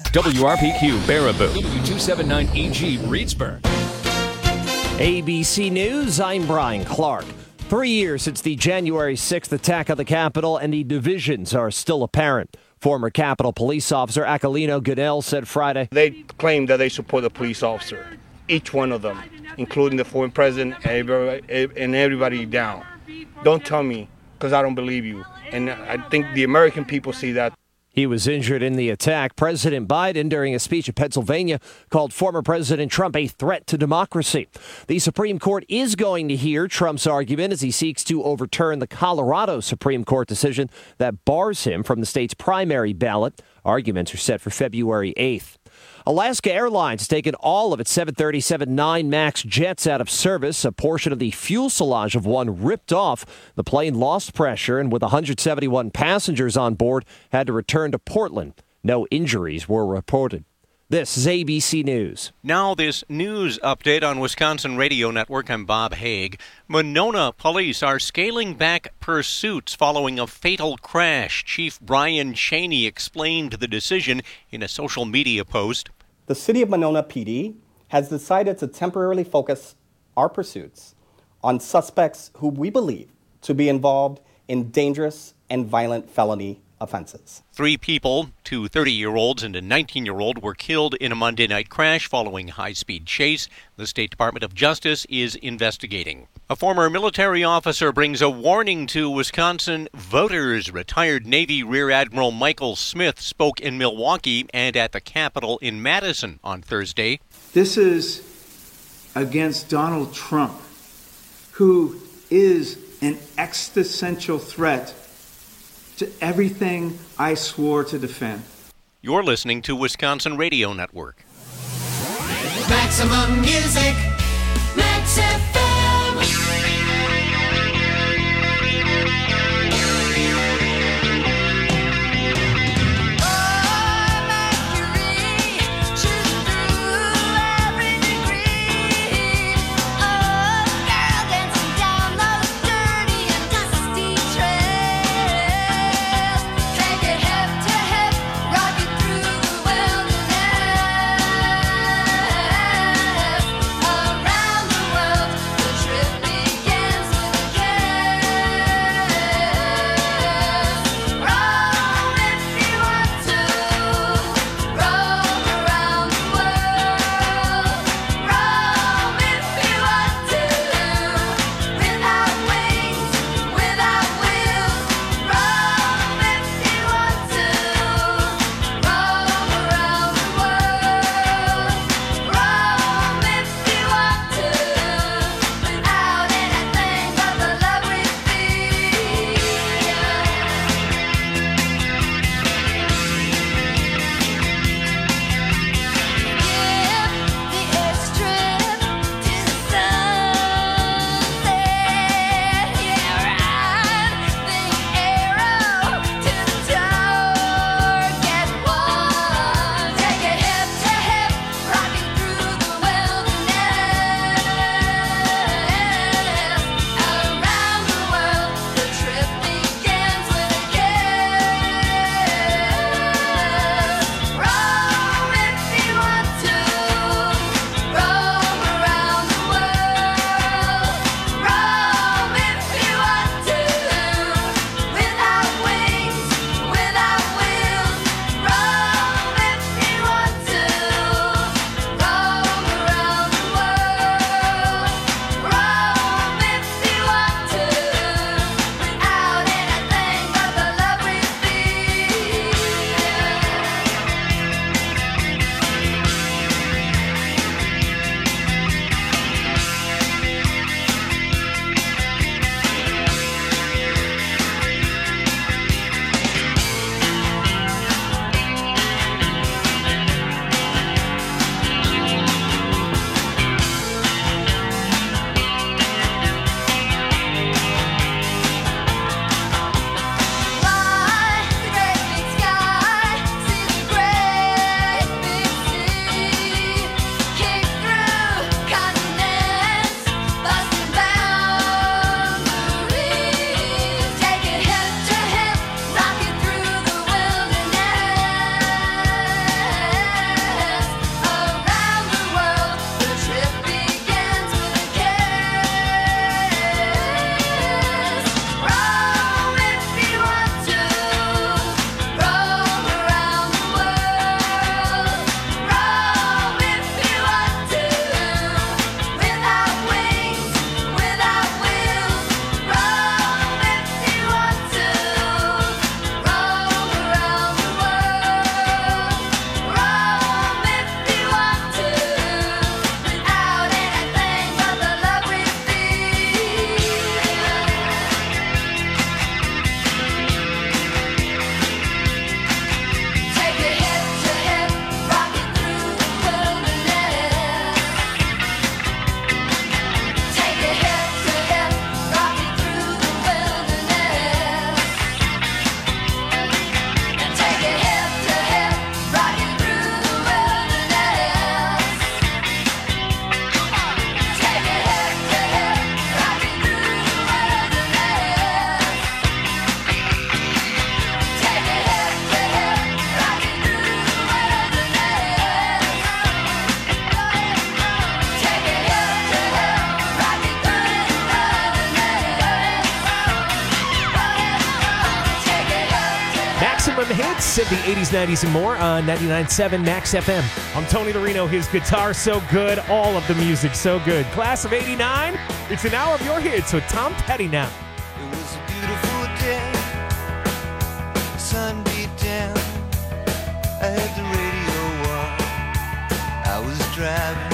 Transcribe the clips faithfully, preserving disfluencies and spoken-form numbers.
W R P Q, Baraboo. W two seventy-nine E G, Reedsburg. A B C News, I'm Brian Clark. Three years since the January sixth attack on the Capitol, and the divisions are still apparent. Former Capitol Police Officer Aquilino Goodell said Friday, They claim that they support the police officer, each one of them, including the former president and everybody, and everybody down. Don't tell me, because I don't believe you. And I think the American people see that. He was injured in the attack. President Biden, during a speech in Pennsylvania, called former President Trump a threat to democracy. The Supreme Court is going to hear Trump's argument as he seeks to overturn the Colorado Supreme Court decision that bars him from the state's primary ballot. Arguments are set for February eighth. Alaska Airlines has taken all of its seven thirty-seven nine MAX jets out of service. A portion of the fuselage of one ripped off. The plane lost pressure and with one hundred seventy-one passengers on board had to return to Portland. No injuries were reported. This is A B C News. Now this news update on Wisconsin Radio Network. I'm Bob Haig. Monona police are scaling back pursuits following a fatal crash. Chief Brian Cheney explained the decision in a social media post. The City of Monona P D has decided to temporarily focus our pursuits on suspects who we believe to be involved in dangerous and violent felony offenses. Three people, two thirty-year-olds and a nineteen-year-old, were killed in a Monday night crash following a high-speed chase. The State Department of Justice is investigating. A former military officer brings a warning to Wisconsin voters. Retired Navy Rear Admiral Michael Smith spoke in Milwaukee and at the Capitol in Madison on Thursday. This is against Donald Trump, who is an existential threat to everything I swore to defend. You're listening to Wisconsin Radio Network. Maximum Music, Max F M. Oh, maximum hits of the eighties, nineties, and more on ninety-nine point seven Max F M. I'm Tony Lorino. His guitar so good. All of the music so good. Class of eighty-nine. It's an hour of your hits with Tom Petty now. It was a beautiful day. The sun beat down. I had the radio on. I was driving.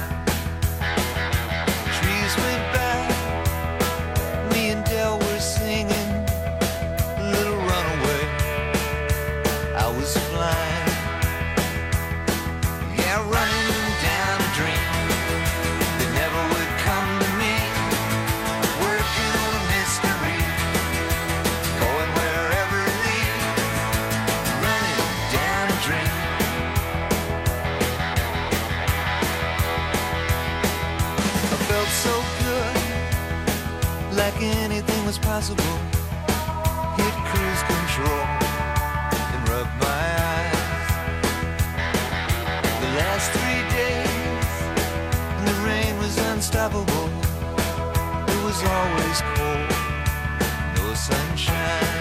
Trees went by. Me and Del were singing a little runaway. I was flying. Yeah, running down a dream that never would come to me. Working on a mystery. Going wherever it leads. Running down a dream. I felt so good, like anything was possible. Hit cruise control and rub my eyes. The last three days, and the rain was unstoppable. It was always cold, no sunshine.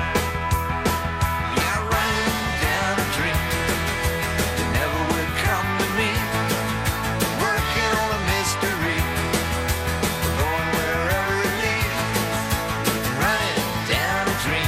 Yeah, running down a dream that never would come to me. Working on a mystery, going wherever it leads. Running down a dream.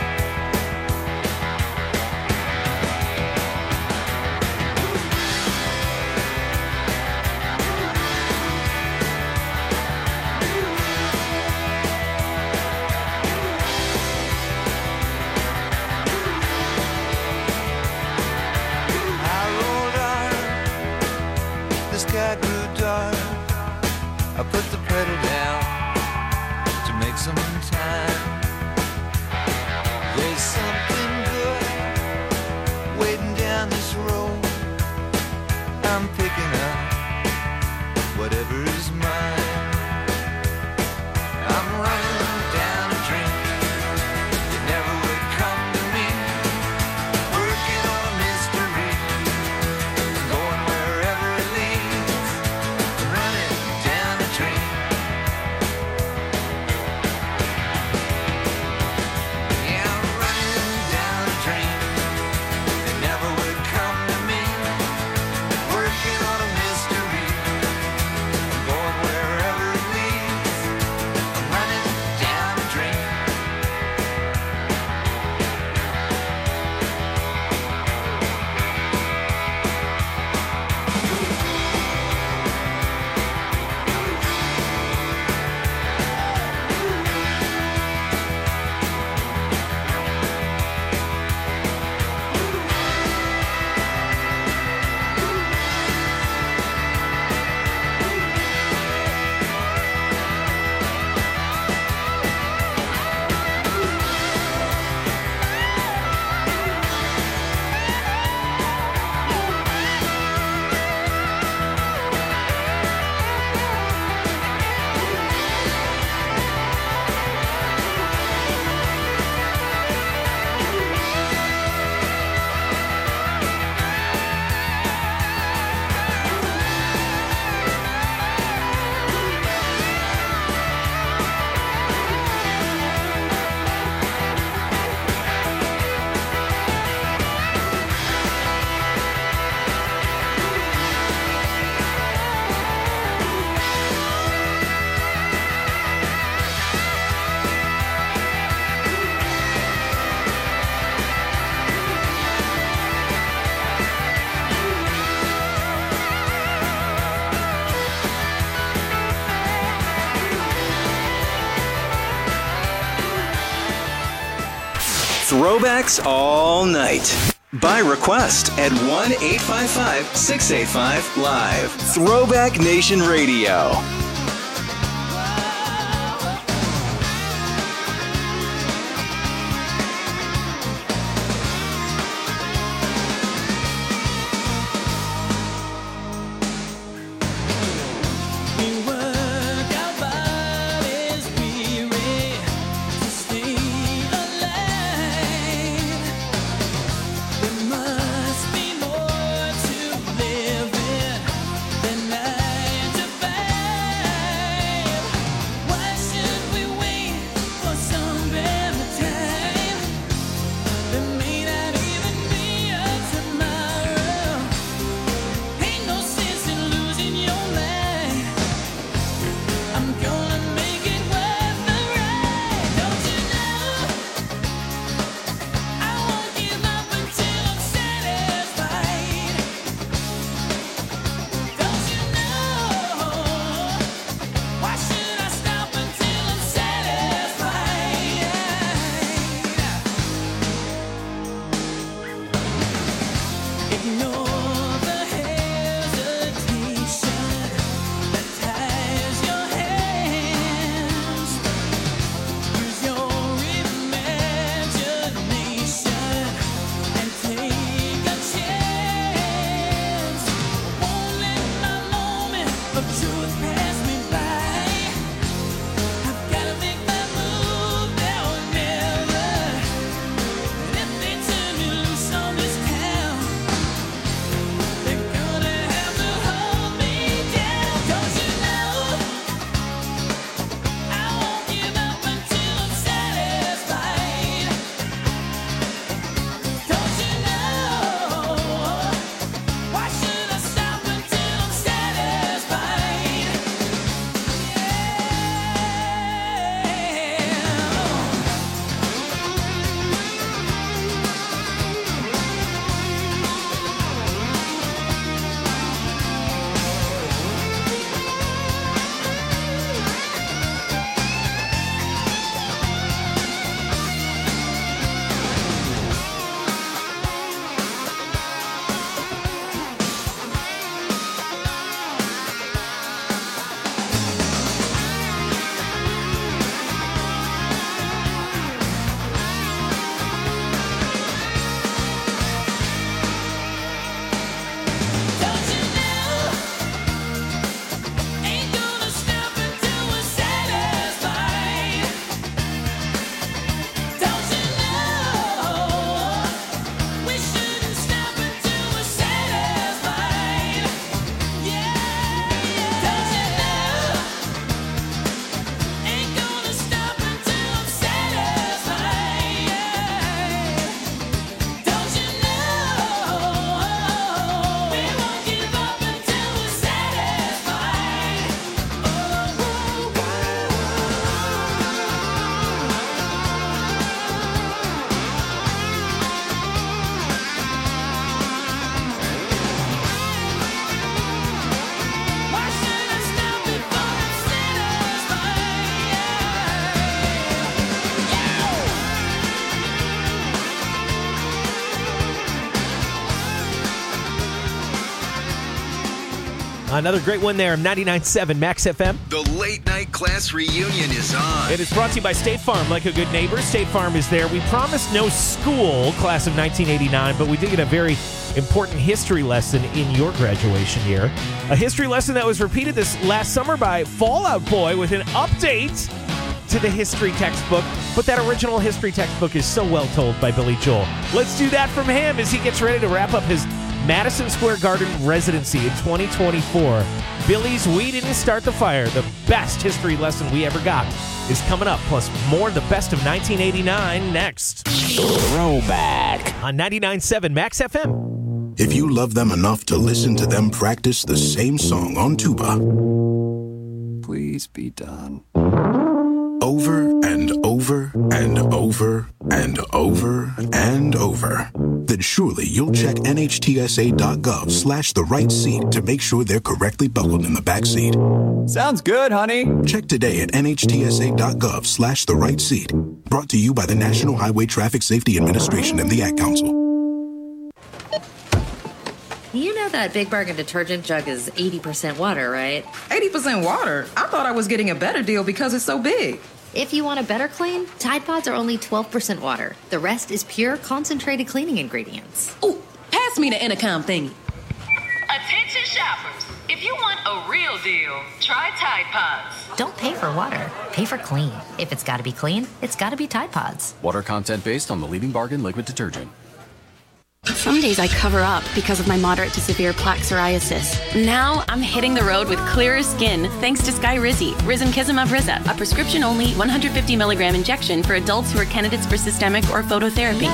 I rolled on, the sky grew dark. I put the pedal down to make some time. There's something good waiting down this road. I'm picking up whatever is mine. I'm running down a dream that never would come to me. Working on a mystery, going wherever it leads. Running down a dream. Yeah, I'm running down a dream that never would come to me. Working on a mystery, going wherever it leads. I'm running down a dream. Throwbacks all night. By request at one eight five five, six eight five, live. Throwback Nation Radio. Must be more to living than nine to five. Another great one there, ninety-nine point seven Max F M. The late night class reunion is on. It is brought to you by State Farm. Like a good neighbor, State Farm is there. We promised no school, class of nineteen eighty-nine, but we did get a very important history lesson in your graduation year. A history lesson that was repeated this last summer by Fall Out Boy with an update to the history textbook. But that original history textbook is so well told by Billy Joel. Let's do that from him as he gets ready to wrap up his Madison Square Garden residency in twenty twenty-four. Billy's We Didn't Start the Fire, the best history lesson we ever got, is coming up. Plus more the best of nineteen eighty-nine next. Throwback on ninety-nine point seven Max F M. If you love them enough to listen to them practice the same song on tuba, please be done. Over and over and over and over and over, then surely you'll check nhtsa.gov slash the right seat to make sure they're correctly buckled in the back seat. Sounds good, honey. Check today at nhtsa.gov slash the right seat. Brought to you by the National Highway Traffic Safety Administration and the Ad Council. You know that Big Bargain detergent jug is eighty percent water, right? eighty percent water? I thought I was getting a better deal because it's so big. If you want a better clean, Tide Pods are only twelve percent water. The rest is pure, concentrated cleaning ingredients. Ooh, pass me the intercom thingy. Attention shoppers. If you want a real deal, try Tide Pods. Don't pay for water. Pay for clean. If it's got to be clean, it's got to be Tide Pods. Water content based on the leading bargain liquid detergent. Some days I cover up because of my moderate to severe plaque psoriasis. Now I'm hitting the road with clearer skin thanks to Skyrizi, Risankizumab Riza, a prescription-only one hundred fifty milligram injection for adults who are candidates for systemic or phototherapy.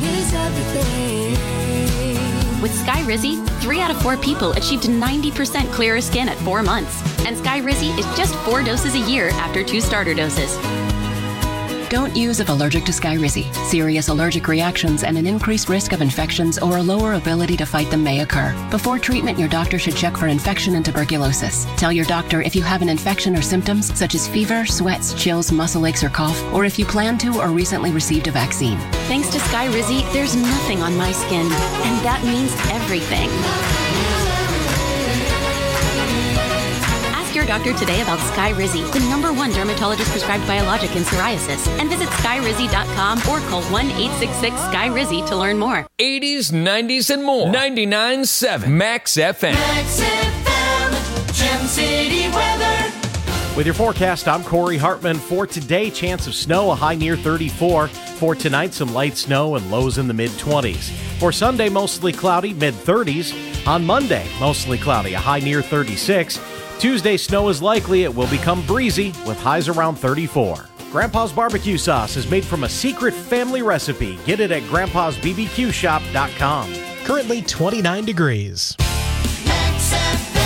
With Skyrizi, three out of four people achieved ninety percent clearer skin at four months. And Skyrizi is just four doses a year after two starter doses. Don't use if allergic to Skyrizi. Serious allergic reactions and an increased risk of infections or a lower ability to fight them may occur. Before treatment, your doctor should check for infection and tuberculosis. Tell your doctor if you have an infection or symptoms such as fever, sweats, chills, muscle aches, or cough, or if you plan to or recently received a vaccine. Thanks to Skyrizi, there's nothing on my skin, and that means everything. Your doctor today about Skyrizi, the number one dermatologist prescribed biologic in psoriasis, and visit skyrizi dot com or call one eight six six Sky Rizzy to learn more. eighties, nineties, and more. ninety-nine point seven Max F M. Max F M, Gem City weather. With your forecast, I'm Corey Hartman. For today, chance of snow, a high near thirty-four. For tonight, some light snow and lows in the mid-twenties. For Sunday, mostly cloudy, mid-thirties. On Monday, mostly cloudy, a high near thirty-six. Tuesday, snow is likely. It will become breezy with highs around thirty-four. Grandpa's barbecue sauce is made from a secret family recipe. Get it at grandpas b b q shop dot com. Currently twenty-nine degrees. Max F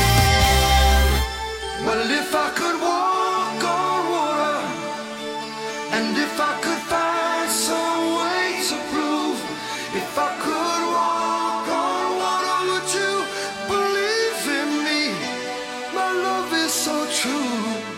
M. Well, if I could walk on water, and if I could find some way to prove, if I could walk on water, would you believe in me? My love is so true.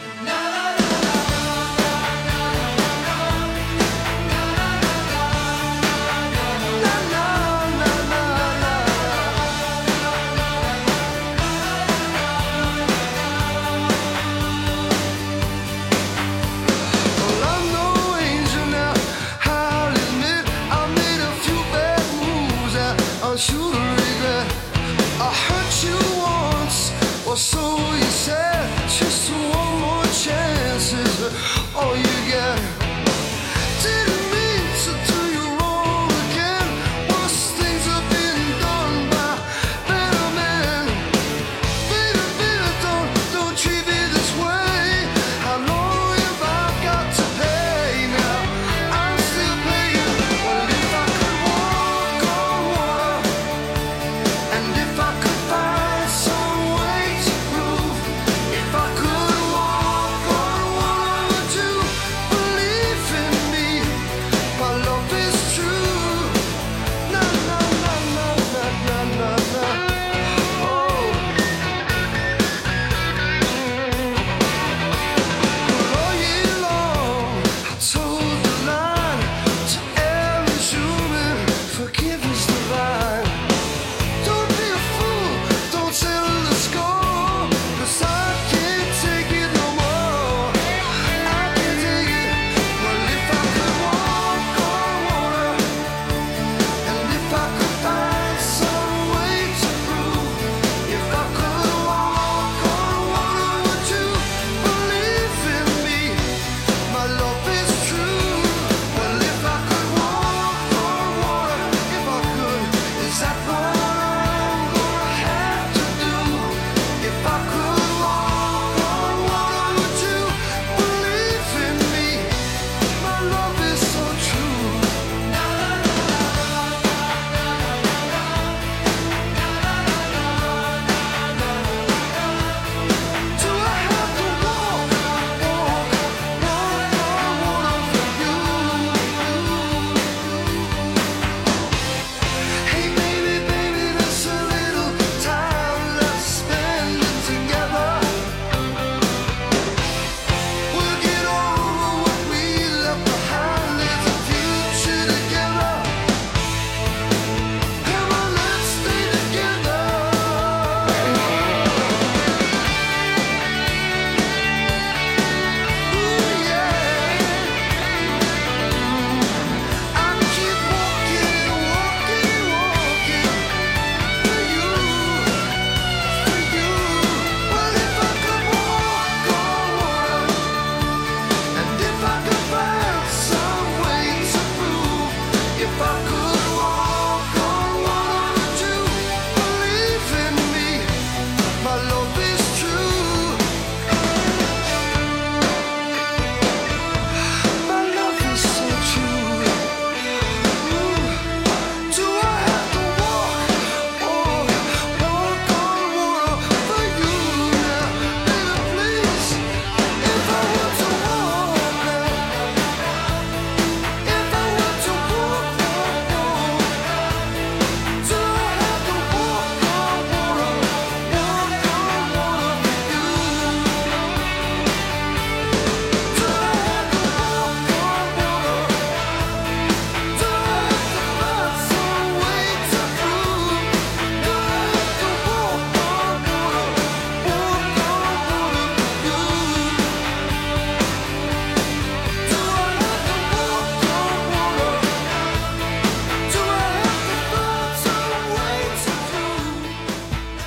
So you said, just one more chance is all you get. Didn't mean to do you wrong again. Worse things have been done by better men. Baby, baby, don't, don't treat me this way. How long have I got to pay now? I'm still paying. Well, if I could walk on water,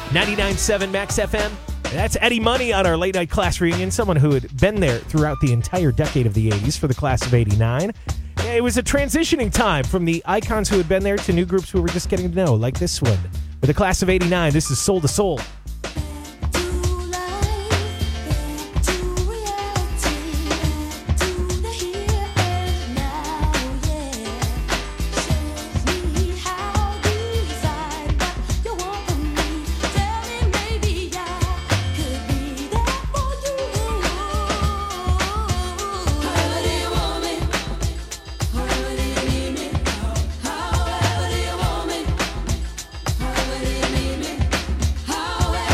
ninety-nine point seven Max F M. That's Eddie Money on our late night class reunion, someone who had been there throughout the entire decade of the eighties for the class of eighty-nine. It was a transitioning time from the icons who had been there to new groups who were just getting to know, like this one. For the class of eighty-nine, this is Soul to Soul. However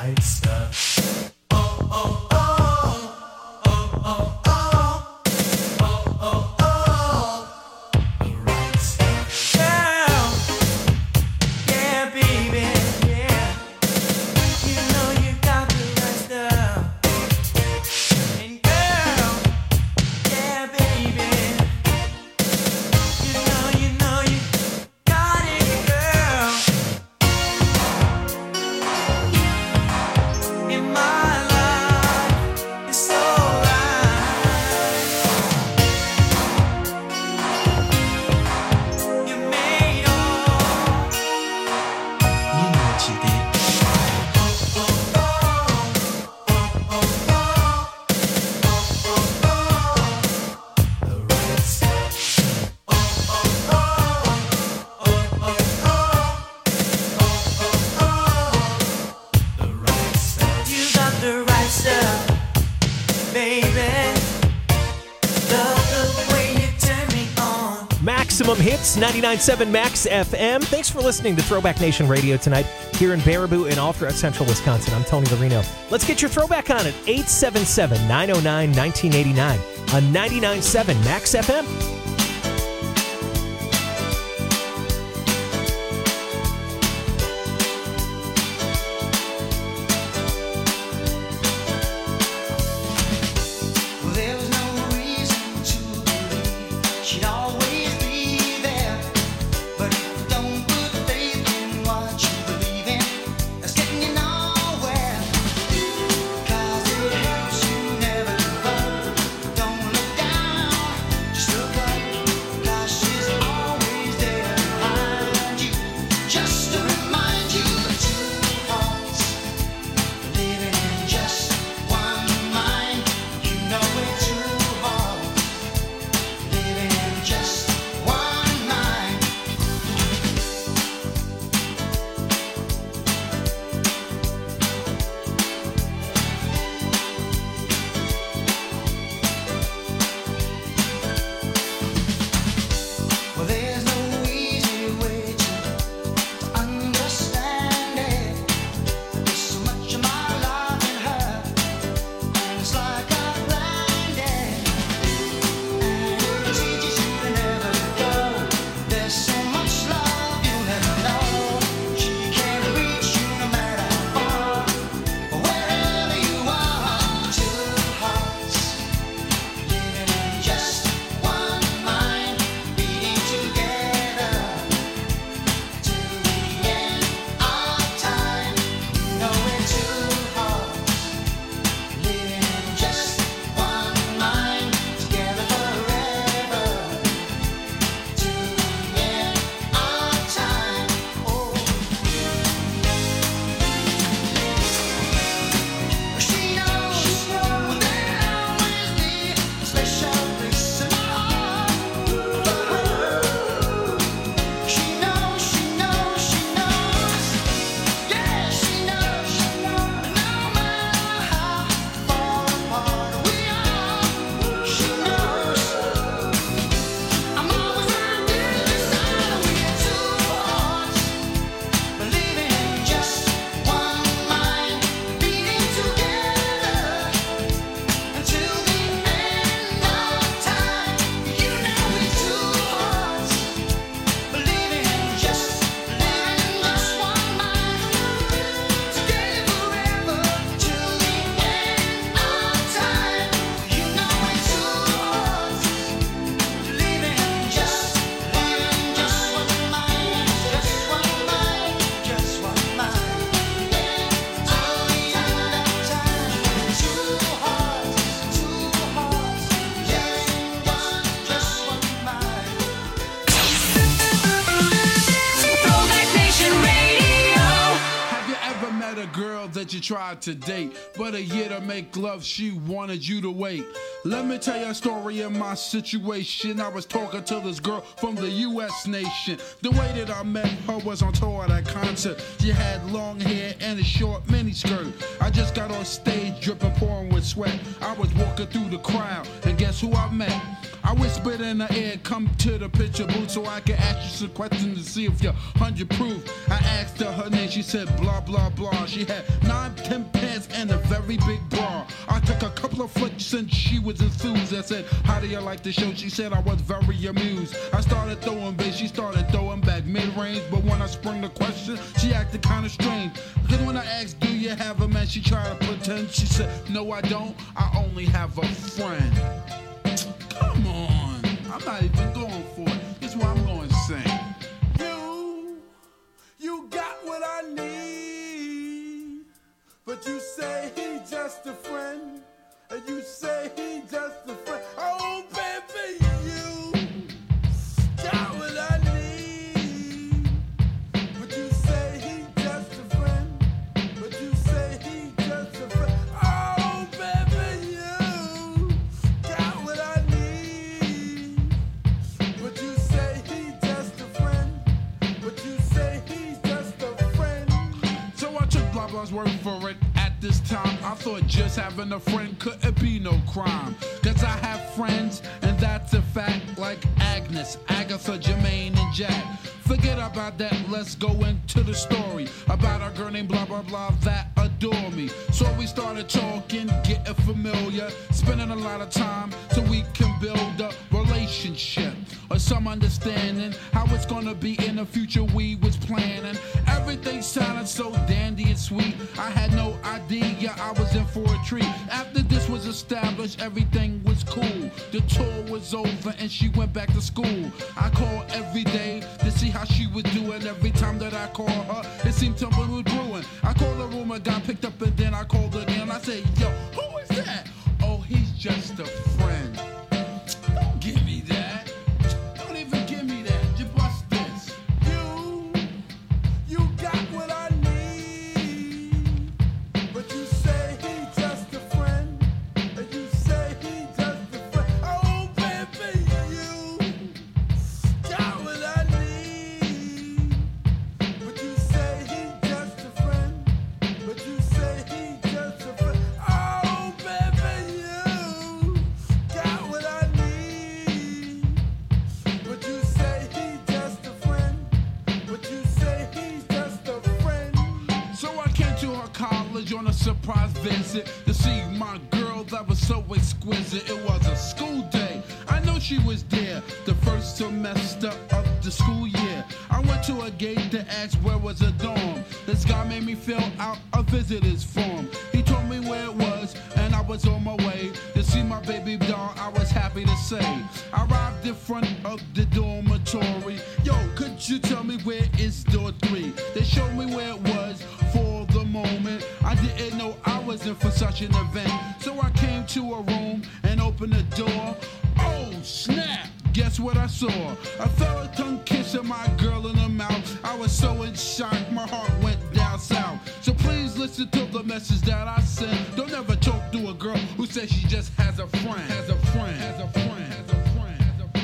right stuff. Oh, oh, oh, oh, oh, oh, oh, oh, oh, the right stuff. Girl, yeah, baby, yeah, you know you got the right stuff. And girl, yeah, baby, you know, you know you got it, girl. In my life, it's alright. You made all. You know what you did. Oh, oh, oh, oh, oh, oh, oh, oh, the right stuff. Oh, oh, oh, oh, oh, oh, oh, the right stuff. You got the right stuff, baby. Love the way you turn me on. Maximum Hits, ninety-nine point seven Max F M. Thanks for listening to Throwback Nation Radio tonight here in Baraboo and all throughout central Wisconsin. I'm Tony Lorino. Let's get your throwback on at eight seven seven, nine oh nine, nineteen eighty-nine on ninety-nine point seven Max F M. Well, there was no reason to believe she'd always be there. But if you don't put faith in what you believe in, that's getting you nowhere. 'Cause it helps you never give up. Don't look down, just look up. 'Cause she's always there behind you, just to remind you that two hearts living in just one mind. You know it's two hearts living in just one mind. Well, there's no easy way to understand it. There's so much of my life in her, and it's like I'm blinded. And it teaches you to never go. There's so much love you'll never know. She can't reach you no matter how far, wherever you are. Two hearts living in just one mind, beating together till the end of time. You know we're two hearts living in just one mind, together forever till the end of time. Oh, she knows there'll always be a special place in my heart for her. She knows, she knows, she knows. Yeah, she knows. No matter how far apart we are, she knows. I'm always right there beside her. We're two hearts believing in just one mind, beating together until the end of time. You know we're two hearts believing in just, living in just one mind, together forever till the end of time. You know we're two hearts believing in just, living in just one mind, just one mind, just one mind. Till the end of time. Two hearts, two hearts, just one, just one mind. Throwback Nation Radio. Have you ever met a girl that you tried to date, but a year to make love she wanted you to wait? Let me tell you a story of my situation. I was talking to this girl from the U S nation. The way that I met her was on tour at a concert. She had long hair and a short miniskirt. I just got on stage dripping, pouring with sweat. I was walking through the crowd, and guess who I met? I I whispered in her ear, come to the picture booth so I can ask you some questions to see if you're hundred proof. I asked her her name, she said blah blah blah. She had nine, ten pants and a very big bra. I took a couple of flicks and she was enthused. I said, how do you like the show? She said I was very amused. I started throwing bass, she started throwing back mid-range. But when I sprung the question, she acted kind of strange. Because when I asked, do you have a man? She tried to pretend. She said, no I don't, I only have a friend. Come on, I'm not even going for it. This is what I'm going to sing. You, you got what I need. But you say he's just a friend. And you say he's just a friend. Oh, baby, you got what I need. But you say he's just a friend. But you say he's just a friend. Oh, baby, you got what I need. But you say he's just a friend. But you say he's just a friend. So I took blah blah's word for it. This time I thought just having a friend couldn't be no crime. Cause I have friends and that's a fact, like Agnes, Agatha, Jermaine and Jack. Forget about that, let's go into the story about a girl named blah blah blah that adore me. So we started talking, getting familiar, spending a lot of time so we can build a relationship or some understanding how it's gonna be in the future. We was planning, everything sounded so dandy and sweet. I had no idea I was in for a treat. After this was established, everything was cool. The tour was over and she went back to school. I called every day to see how she was doing. Every time that I called her, it seemed something was brewing. I called the room, I got picked up, and then I called again. I said, yo, who is that? Oh, he's just a friend. Don't give me that. Don't even give me that. Just bust this. You, you got what I need. But you say he's just a friend. And you say he's just a friend. Oh, baby, you got what I need. But you say he's just a friend. But you say he's just a friend. Oh, baby, you got what I need. But you say he's just a friend. But you say he's just a friend. So I came to her college on a surprise visit to see my girl that was so exquisite. It was a school day. I know she was there the first semester of the school year. I went to a gate to ask where was a dorm. This guy made me fill out a visitor's form. He told me where it was, and I was on my way to see my baby doll. I was happy to say I arrived in front of the dormitory. Yo, could you tell me where is door three? They showed me where it was for the moment. I didn't know I was in for such an event. So I came to a room and opened the door. Oh, snap! Guess what I saw? A fella tongue kissing my girl in the mouth. I was so in shock, my heart went down south. So please listen to the message that I sent. Don't ever talk to a girl who says she just has a friend. Has a friend. Has a friend. Has a friend. Has a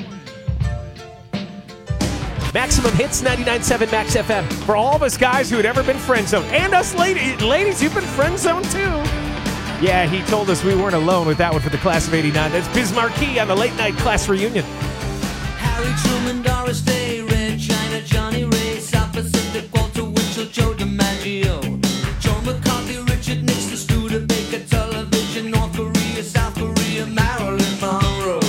friend. Maximum Hits ninety-nine point seven Max F M. For all of us guys who had ever been friend zoned, and us ladies, ladies, you've been friend zoned too. Yeah, he told us we weren't alone with that one for the class of eighty-nine. That's Biz Markie on the late night class reunion. Harry Truman, Doris Day, Red China, Johnny Ray, South Pacific, Walter Winchell, Joe DiMaggio, Joe McCarthy, Richard Nixon, Studebaker, Television, North Korea, South Korea, Marilyn Monroe.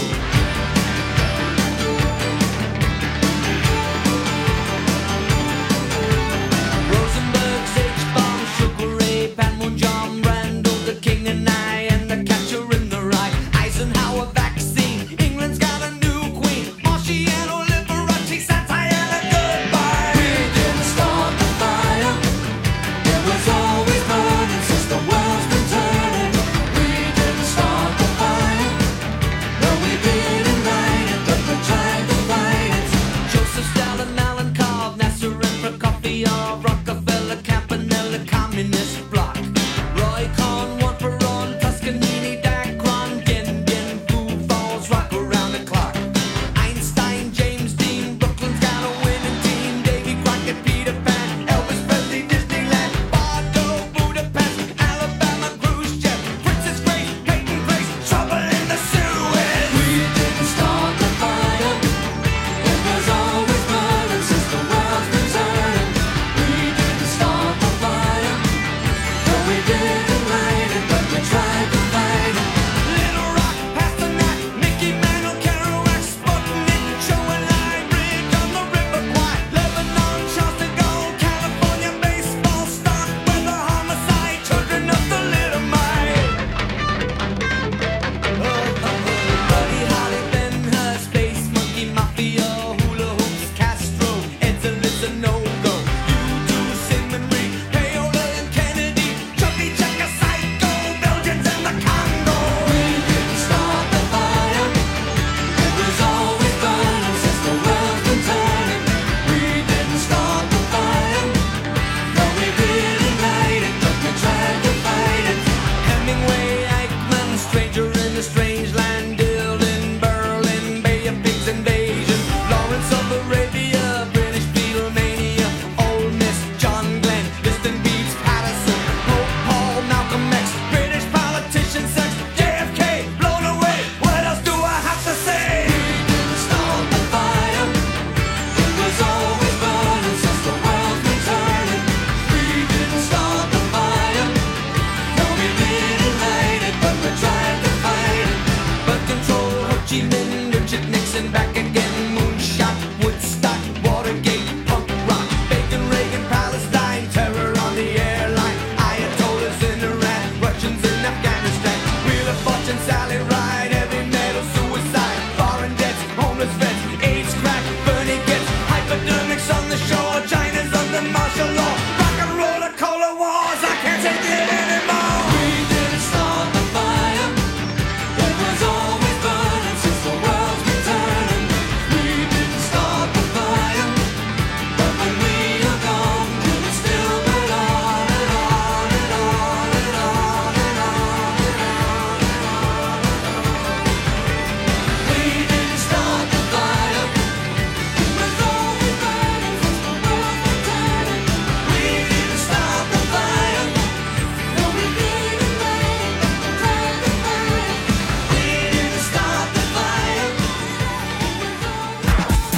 Rosenberg, H-Bomb, Sugar Ray, Panmun, John Randall, the King and I, and the Catcher in the Rye, Eisenhower vaccine, England's got a new queen, Marciano, Liberace, Santana, goodbye. We didn't start the fire, it was always burning since the world's been turning. We didn't start the fire, no we didn't light it, but we tried to fight it. Joseph Stalin, Alan Cobb, Nasser and Prokofiev, Rockefeller, Campanella, Communist Bloc, Roy Cohn, Juan Perón, Toscanini, Dacron, Gen Gen, Foo Falls, rock around the clock. Einstein, James Dean, Brooklyn's got a winning team. Davy Crockett, Peter Pan, Elvis Presley, Disneyland, Bardo, Budapest, Alabama, Khrushchev, Princess Grace, Peyton Place, trouble in the Suez. We didn't start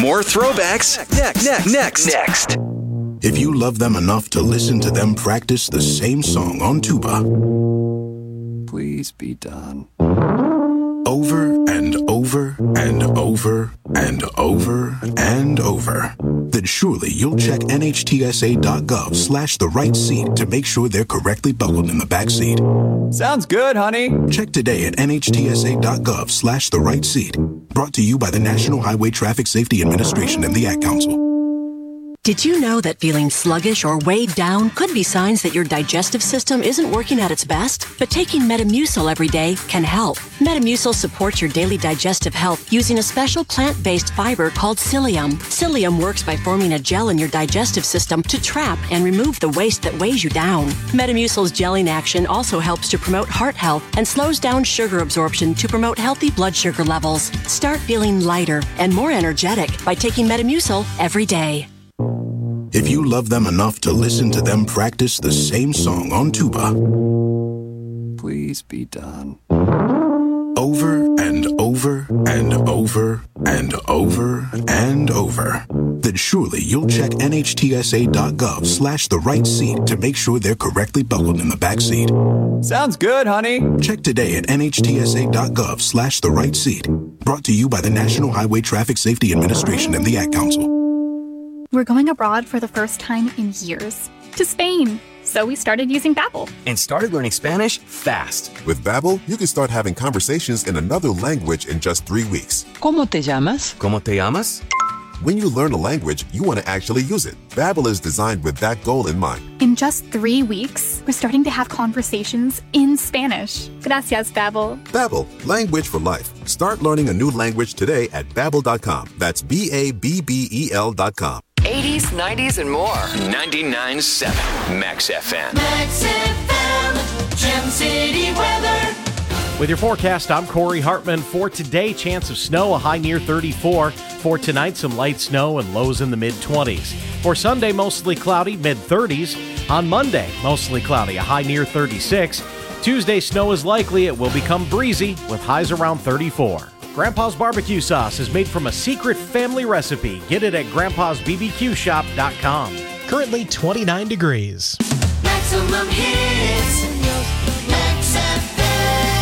More throwbacks next. Next. Next. Next. If you love them enough to listen to them practice the same song on tuba, Please be done. over and over and over and over and over, then surely you'll check nhtsa.gov slash the right seat to make sure they're correctly buckled in the back seat. Sounds good, honey. Check today at nhtsa.gov slash the right seat. Brought to you by the National Highway Traffic Safety Administration and the Ad Council. Did you know that feeling sluggish or weighed down could be signs that your digestive system isn't working at its best? But taking Metamucil every day can help. Metamucil supports your daily digestive health using a special plant-based fiber called psyllium. Psyllium works by forming a gel in your digestive system to trap and remove the waste that weighs you down. Metamucil's gelling action also helps to promote heart health and slows down sugar absorption to promote healthy blood sugar levels. Start feeling lighter and more energetic by taking Metamucil every day. If you love them enough to listen to them practice the same song on tuba, Please be done. over and over and over and over and over, then surely you'll check nhtsa.gov slash the right seat to make sure they're correctly buckled in the back seat. Sounds good, honey. Check today at nhtsa.gov slash the right seat. Brought to you by the National Highway Traffic Safety Administration and the Ad Council. We're going abroad for the first time in years, to Spain. So we started using Babbel. And started learning Spanish fast. With Babbel, you can start having conversations in another language in just three weeks. ¿Cómo te llamas? ¿Cómo te llamas? When you learn a language, you want to actually use it. Babbel is designed with that goal in mind. In just three weeks, we're starting to have conversations in Spanish. Gracias, Babbel. Babbel, language for life. Start learning a new language today at babbel dot com. That's B A B B E L dot com. eighties, nineties, and more. ninety-nine point seven Max F M. Max F M, Gem City weather. With your forecast, I'm Corey Hartman. For today, chance of snow, a high near thirty-four. For tonight, some light snow and lows in the mid-twenties. For Sunday, mostly cloudy, mid-thirties. On Monday, mostly cloudy, a high near thirty-six. Tuesday, snow is likely. It will become breezy with highs around thirty-four. Grandpa's barbecue sauce is made from a secret family recipe. Get it at grandpas b b q shop dot com. Currently twenty-nine degrees. Maximum hits. Max F M.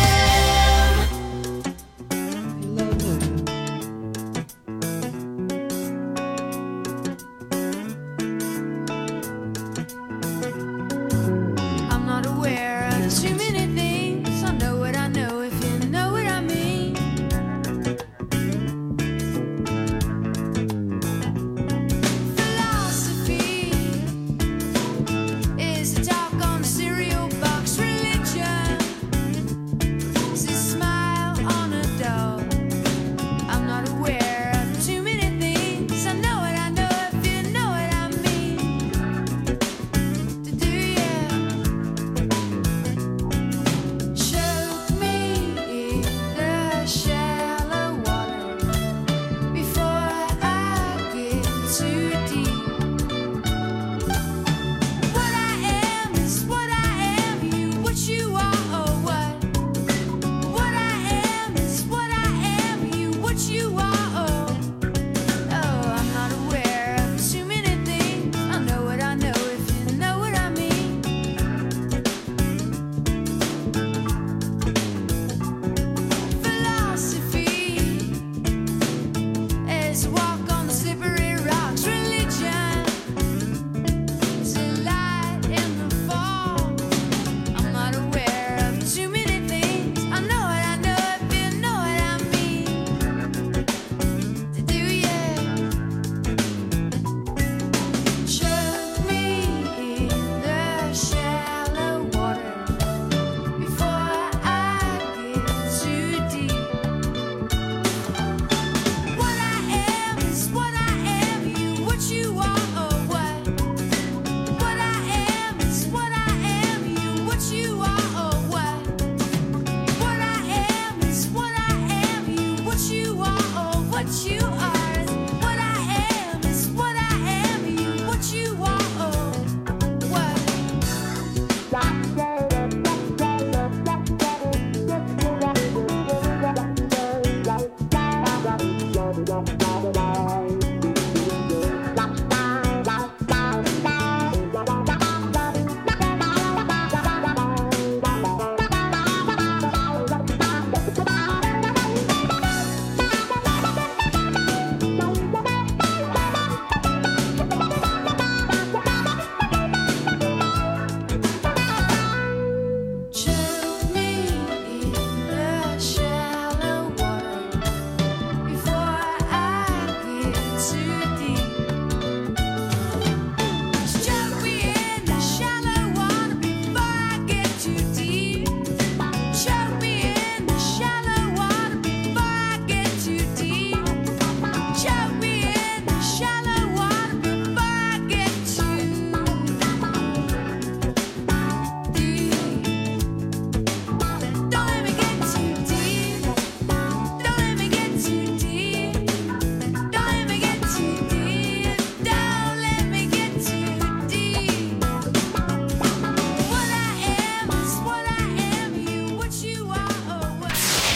I'm not aware of too many things. I know what I know if you know what I mean. Philosophy is a talk on a cereal box.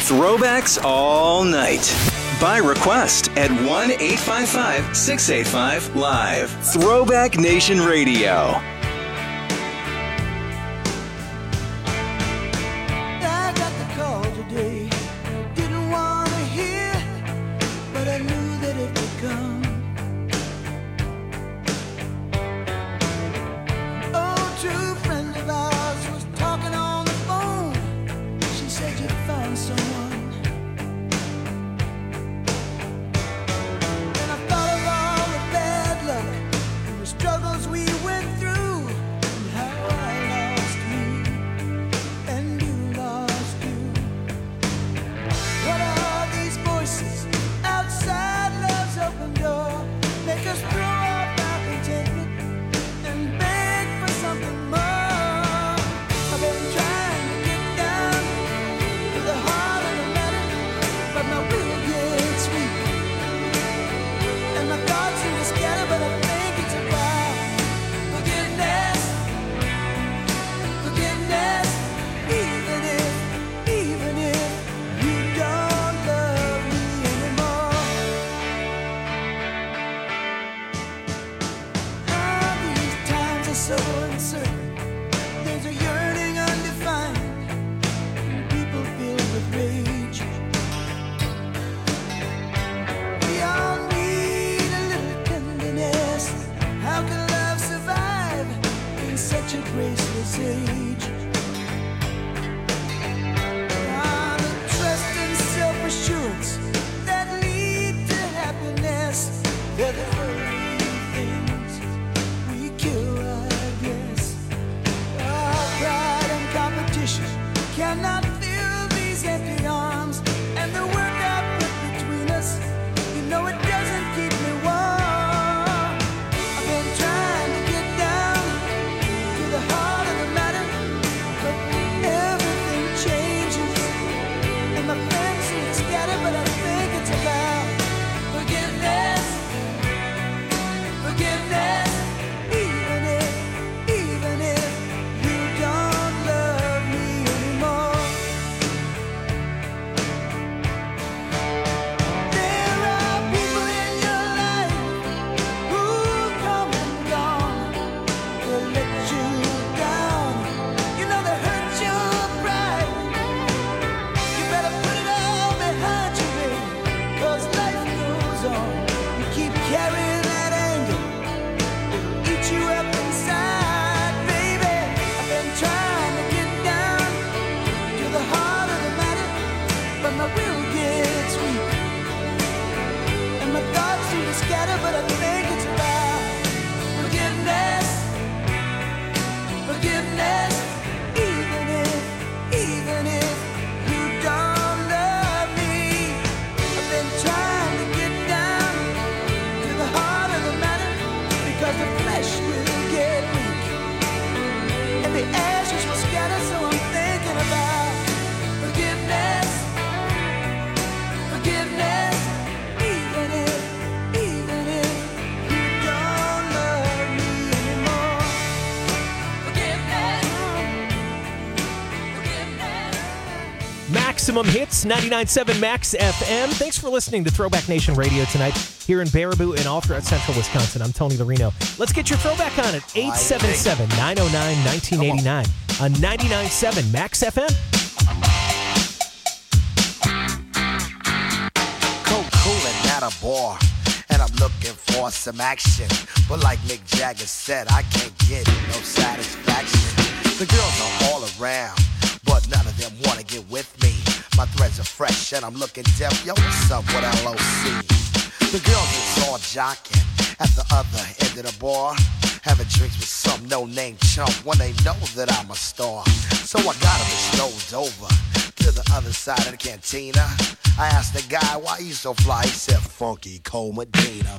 Throwbacks all night. By request at one eight five five, six eight five, live. Throwback Nation Radio. I got the call today. Didn't want to hear, but I knew that it would come. Oh, two friends of ours was talking on the phone. She said you found someone. And I thought of all the bad luck and the struggles we went through, and how I lost me and you lost you. What are these voices outside love's open door? Make us throw up our contentment and beg for something more. I've been trying to get down to the heart of the matter, but my will gets weak, and my thoughts seem to scatter, but I think it's about forgiveness, forgiveness. Even if, even if you don't love me anymore. Ah, these times are so uncertain. There's a yearning undefined, and people filled with rage. We all need a little tenderness. How can love survive in such a graceless age? Ah, the trust and self-assurance that lead to happiness, they're the very things we kill, I guess. Ah, pride and competition cannot fill these empty arms, and the work I put between us, you know it doesn't keep me warm. I've been trying to get down to the heart of the matter, but everything changes, and my friends seem to scatter, but I think it's about forgiveness, forgiveness. Even if, even if you don't love me anymore. There are people in your life who come and gone. They let you down. You know they hurt your pride. You better put it all behind you, baby, 'cause life goes on. You keep carrying that anger, it'll eat you up inside, baby. I've been trying to get down to the heart of the matter, but my will gets weak, and my thoughts seem to scatter, but I think it's about forgiveness, forgiveness. Even if, even if you don't love me, I've been trying to get down to the heart of the matter, because the flesh will get weak, and the ashes will scatter, so I'm thinking about forgiveness, forgiveness. Even if, even if you don't love me anymore. Forgiveness, forgiveness. Maximum Hits, ninety-nine point seven Max F M. Thanks for listening to Throwback Nation Radio tonight here in Baraboo and all throughout central Wisconsin. I'm Tony Larino. Let's get your throwback on at eight seven seven, nine oh nine, nineteen eighty-nine on ninety-nine point seven Max F M. Cold coolin' at a bar, and I'm looking for some action. But like Mick Jagger said, I can't get no satisfaction. The girls are all around, but none of them wanna get with me. My threads are fresh and I'm looking deaf. Yo, what's up with L O C? The girls is all jocking at the other end of the bar, having drinks with some no-name chump when they know that I'm a star. So I got them strolled over to the other side of the cantina. I asked the guy, why you so fly? He said, Funky Cole Medina.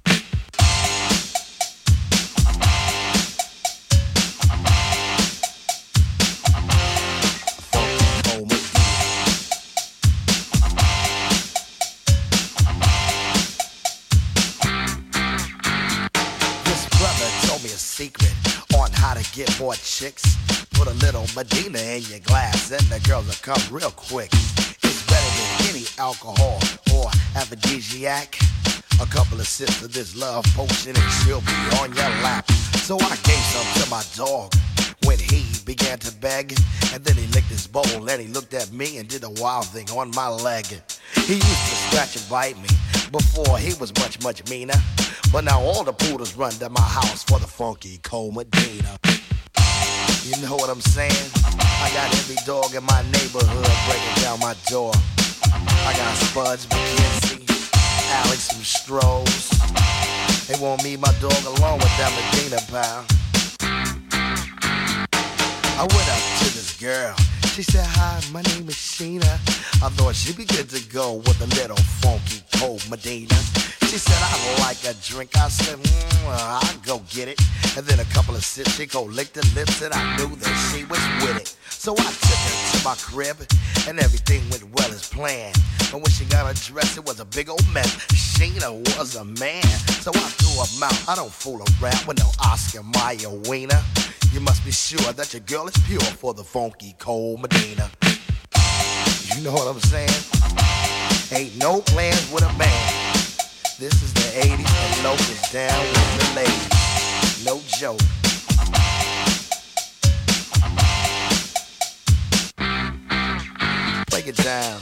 Secret on how to get more chicks. Put a little Medina in your glass and the girls will come real quick. It's better than alcohol or aphrodisiac. A couple of sips of this love potion and she'll be on your lap. So I gave some to my dog when he began to beg. And then he licked his bowl and he looked at me and did a wild thing on my leg. He used to scratch and bite me before he was much, much meaner. But now all the poodles run to my house for the funky cold Medina. You know what I'm saying? I got every dog in my neighborhood breaking down my door. I got Spuds, McKenzie, Alex from Strohs. They want me, my dog, along with that Medina pal. I went up to this girl. She said, hi, my name is Sheena. I thought she'd be good to go with a little funky cold Medina. She said, I'd like a drink. I said, mm, I'll go get it. And then a couple of sips, she go lick the lips, and I knew that she was with it. So I took her to my crib, and everything went well as planned. And when she got her dress, it was a big old mess. Sheena was a man, so I threw her mouth. I don't fool around with no Oscar Mayer wiener. You must be sure that your girl is pure for the funky cold Medina. You know what I'm saying? Ain't no plans with a man. This is the eighties and Locust down with the ladies. No joke. Break it down.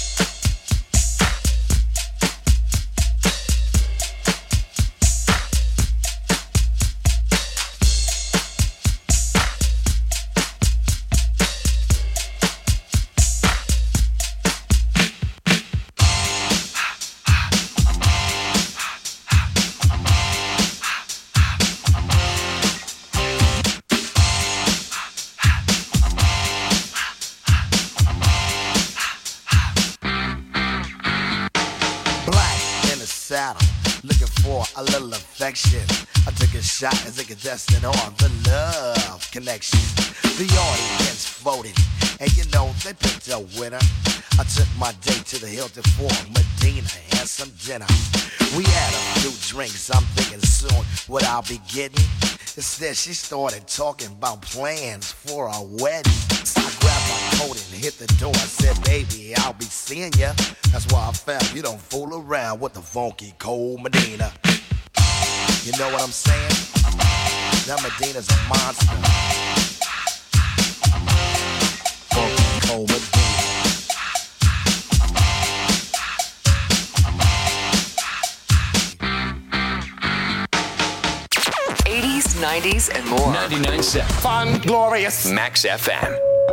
Looking for a little affection. I took a shot as a contestant on the Love Connection. The audience voted, and you know they picked a winner. I took my date to the Hilton for Medina and some dinner. We had a few drinks, I'm thinking soon what I'll be getting. Instead, she started talking about plans for a wedding. So I grabbed my coat and hit the door. I said, baby, I'll be seeing ya. That's why I found you don't fool around with the funky cold Medina. You know what I'm saying? That Medina's a monster. Funky cold Medina. eighties, nineties, and more. ninety-nine point seven. Fun, glorious. Max F M.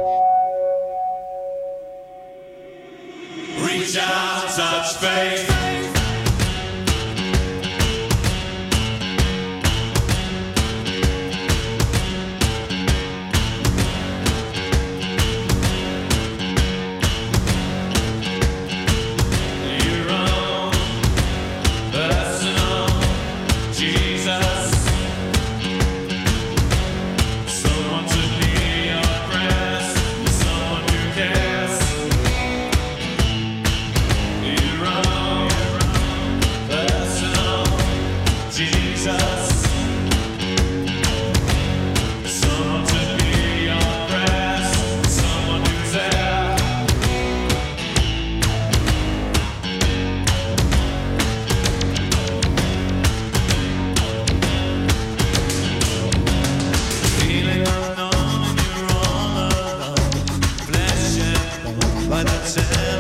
Reach out, touch faith. By the time